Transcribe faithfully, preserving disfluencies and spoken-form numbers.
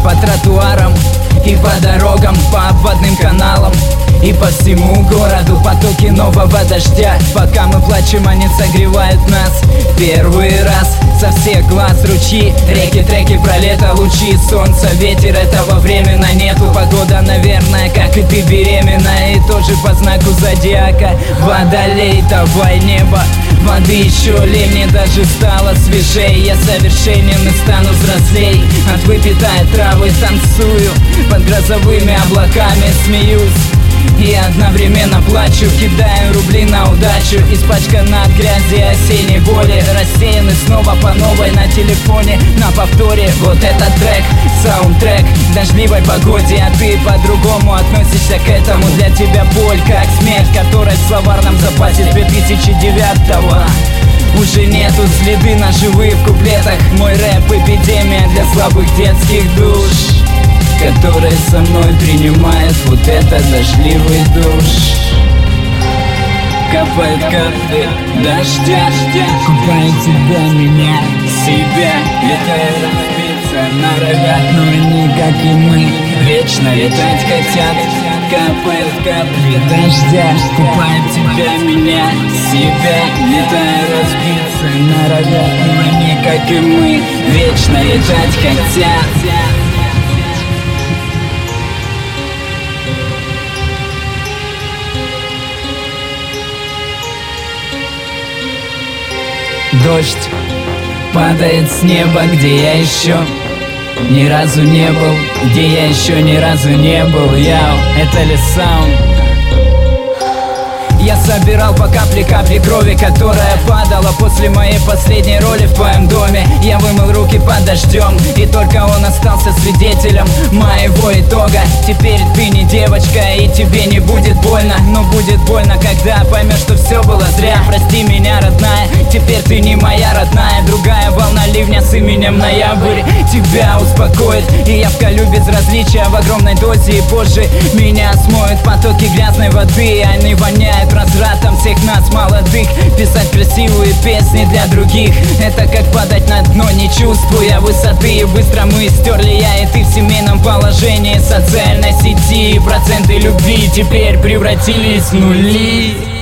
по тротуарам и по дорогам, по обводным каналам и по всему городу потоки нового дождя. Пока мы плачем, они согревают нас первый раз. Со всех глаз ручьи, реки, треки, про лето, лучи солнца, ветер, этого временно нету. Погода, наверное, как и ты, беременна, и тоже по знаку зодиака. Водолей, давай небо, воды еще лей, мне даже стало свежей. Я совершенен и стану взрослей. От выпитой травы танцую, под грозовыми облаками смеюсь и одновременно плачу, кидаю рубли на удачу. Испачкана от грязи осенней боли, рассеяны снова по новой на телефоне, на повторе. Вот этот трек, саундтрек дождливой погоде, а ты по-другому относишься к этому. Для тебя боль как смерть, которой в словарном запасе с две тысячи девятого уже нету. Следы наживы в куплетах, мой рэп эпидемия для слабых детских душ, которые со мной принимают вот этот дождливый душ. Капает капли дождя, купает тебя, меня, себя. Летает распиться, норовят, но они, как и мы, вечно летать хотят. Капает капли дождя, купает тебя, меня, себя. Летает разбиться, норовят, но они, как и мы, вечно летать хотят. Дождь падает с неба, где я еще ни разу не был, где я еще ни разу не был. Яу, это ли саунд? Я собирал по капле капли крови, которая падала после моей последней роли в твоем доме. Я вымыл руки под дождем, и только он остался свидетелем моего итога. Теперь ты не девочка, и тебе не будет больно, но будет больно, когда поймешь, что все было зря. Прости меня, родная, теперь ты не моя родная. Другая волна ливня с именем Ноябрь тебя успокоит, и я вколю безразличия в огромной дозе, и позже меня смоют потоки грязной воды. Они воняют развратом всех нас, молодых. Писать красивые песни для других — это как падать на дно, не чувствуя высоты. И быстро мы стерли я и ты в семейном положении социальной сети. Проценты любви теперь превратились в нули.